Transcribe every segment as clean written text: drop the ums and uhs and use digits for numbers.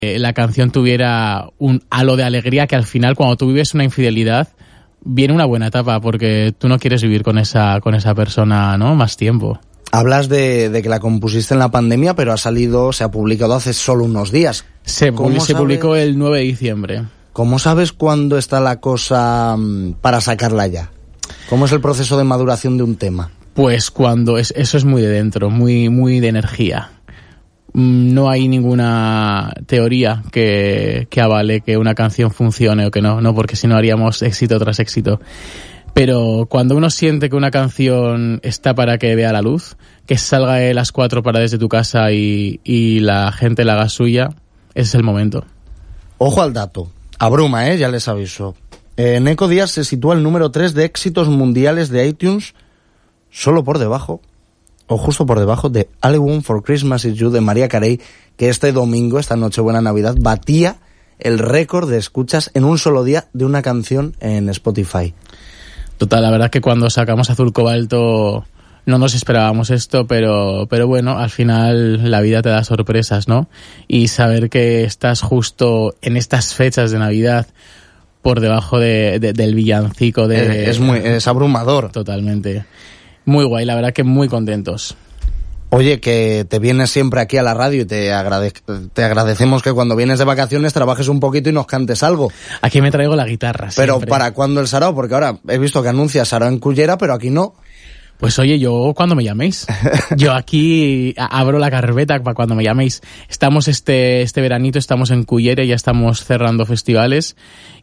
la canción tuviera un halo de alegría, que al final cuando tú vives una infidelidad viene una buena etapa, porque tú no quieres vivir con esa persona, ¿no?, más tiempo. Hablas de que la compusiste en la pandemia, pero se ha publicado hace solo unos días. Se publicó el 9 de diciembre. ¿Cómo sabes cuándo está la cosa para sacarla ya? ¿Cómo es el proceso de maduración de un tema? Pues cuando eso es muy de dentro, muy, muy de energía. No hay ninguna teoría que avale que una canción funcione o que no, porque si no haríamos éxito tras éxito. Pero cuando uno siente que una canción está para que vea la luz, que salga de las 4 paredes de tu casa y la gente la haga suya, ese es el momento. Ojo al dato. Abruma, ya les aviso. Neko Díaz se sitúa el número 3 de éxitos mundiales de iTunes, solo por debajo, o justo por debajo, de All I Want for Christmas Is You de Mariah Carey, que este domingo, esta Nochebuena Navidad, batía el récord de escuchas en un solo día de una canción en Spotify. Total, la verdad que cuando sacamos Azul Cobalto no nos esperábamos esto, pero bueno, al final la vida te da sorpresas, ¿no? Y saber que estás justo en estas fechas de Navidad por debajo del villancico es abrumador. Totalmente. Muy guay, la verdad que muy contentos. Oye, que te vienes siempre aquí a la radio y te agradecemos que cuando vienes de vacaciones trabajes un poquito y nos cantes algo. Aquí me traigo la guitarra Pero siempre. ¿para cuándo el sarao? Porque ahora he visto que anuncias sarao en Cullera, pero aquí no. Pues oye, yo cuando me llaméis. Yo aquí abro la carpeta para cuando me llaméis. Estamos este veranito, estamos en Cullera, ya estamos cerrando festivales.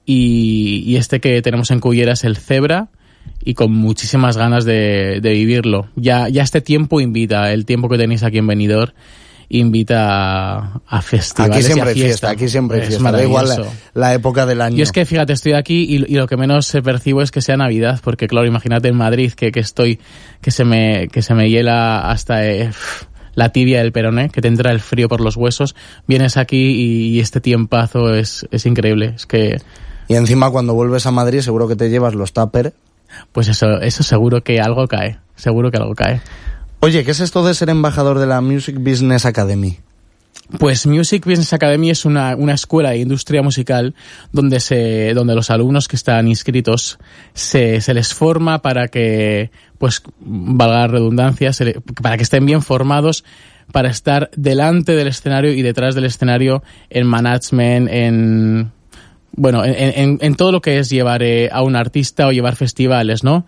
Y este que tenemos en Cullera es el Zebra. Y con muchísimas ganas de vivirlo. Ya este tiempo invita, el tiempo que tenéis aquí en Benidorm invita a festivales. Aquí siempre y a fiesta. Aquí siempre hay fiesta. Da igual la época del año. Yo es que, fíjate, estoy aquí y lo que menos percibo es que sea Navidad, porque claro, imagínate en Madrid que se me hiela hasta la tibia del peroné, que te entra el frío por los huesos. Vienes aquí y este tiempazo es increíble. Es que... Y encima cuando vuelves a Madrid seguro que te llevas los tuppers. Pues eso seguro que algo cae. Oye, ¿qué es esto de ser embajador de la Music Business Academy? Pues Music Business Academy es una escuela de industria musical donde los alumnos que están inscritos se les forma para que, pues, valga la redundancia, para que estén bien formados para estar delante del escenario y detrás del escenario en management, en todo lo que es llevar a un artista o llevar festivales, ¿no?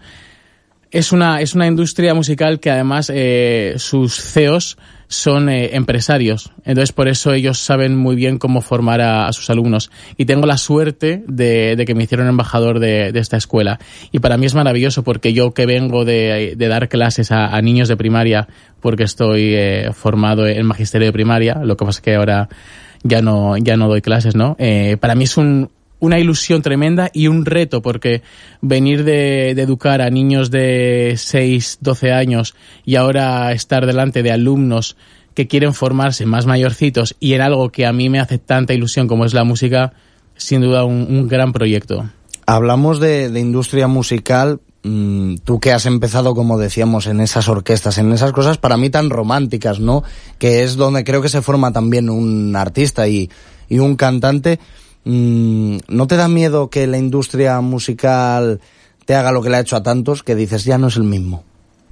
Es una industria musical que además sus CEOs son empresarios. Entonces por eso ellos saben muy bien cómo formar a sus alumnos. Y tengo la suerte de que me hicieron embajador de esta escuela. Y para mí es maravilloso porque yo que vengo de dar clases a niños de primaria, porque estoy formado en magisterio de primaria, lo que pasa es que ahora ya no doy clases, ¿no? Para mí es una ilusión tremenda y un reto, porque venir de educar a niños de 6, 12 años y ahora estar delante de alumnos que quieren formarse más mayorcitos y en algo que a mí me hace tanta ilusión como es la música, sin duda un gran proyecto. Hablamos de industria musical, tú que has empezado, como decíamos, en esas orquestas, en esas cosas para mí tan románticas, ¿no? Que es donde creo que se forma también un artista y un cantante. ¿No te da miedo que la industria musical te haga lo que le ha hecho a tantos, que dices ya no es el mismo,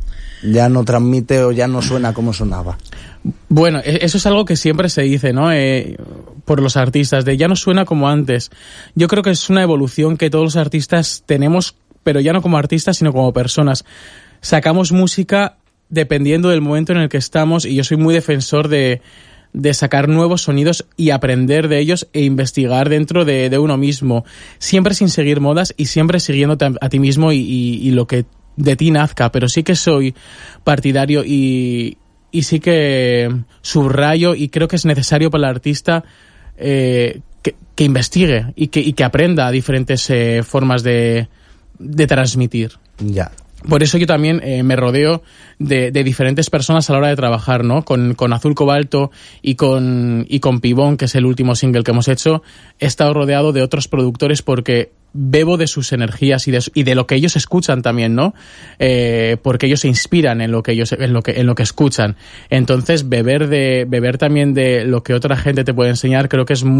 ya no transmite o ya no suena como sonaba? Bueno, eso es algo que siempre se dice, ¿no? Por los artistas, de ya no suena como antes. Yo creo que es una evolución que todos los artistas tenemos, pero ya no como artistas, sino como personas. Sacamos música dependiendo del momento en el que estamos, y yo soy muy defensor de sacar nuevos sonidos y aprender de ellos e investigar dentro de uno mismo, siempre sin seguir modas y siempre siguiéndote a ti mismo y lo que de ti nazca. Pero sí que soy partidario y sí que subrayo, y creo que es necesario para el artista que investigue y que aprenda diferentes formas de transmitir. Ya. Por eso yo también me rodeo de diferentes personas a la hora de trabajar, ¿no? Con Azul Cobalto y con Pibón, que es el último single que hemos hecho, he estado rodeado de otros productores porque bebo de sus energías y de lo que ellos escuchan también, ¿no? Porque ellos se inspiran en lo que escuchan. Entonces, beber también de lo que otra gente te puede enseñar, creo que es